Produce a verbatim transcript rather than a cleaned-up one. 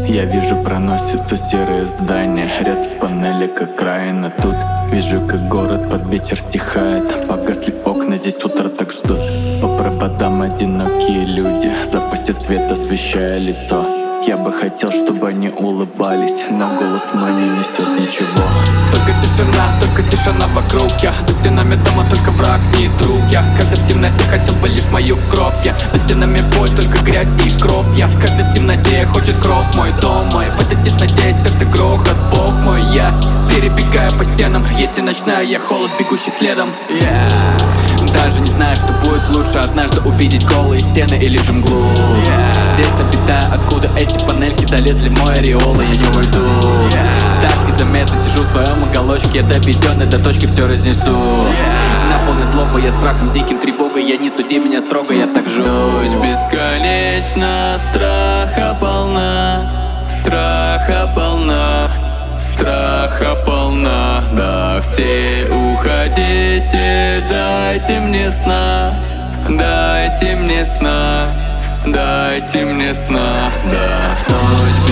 Я вижу, проносятся серые здания, ряд с панелек окраина. Тут вижу, как город под вечер стихает. Погасли окна, здесь утро так ждут. По проводам одинокие люди, запустят свет, освещая лицо. Я бы хотел, чтобы они улыбались, но голос мой не несет ничего. Только тишина, только тишина вокруг. Я за стенами дома только враг и друг. Я каждый в темноте хотел бы лишь мою кровь. Я за стенами боль, только грязь и кровь. Я каждый в темноте хочет кровь. Мой дом мой, в этой тесноте сердце грохот. Бог мой, я перебегаю по стенам. Если ночная, я холод, бегущий следом. yeah. Даже не знаю, что будет лучше, однажды увидеть голые стены или же мглу. yeah. Здесь обитаю, откуда эти панельки залезли в мой ореол, и я не уйду. yeah. Так незаметно сижу в своем уголочке, доведенный до точки все разнесу. yeah. Наполнен злобой, я страхом диким, тревогой. Я не суди меня строго, я так жду. Ночь бесконечна, страха полна, страха полна, страха полна. Да, все уходите, дайте мне сна, дайте мне сна, дайте мне сна. Да, ночь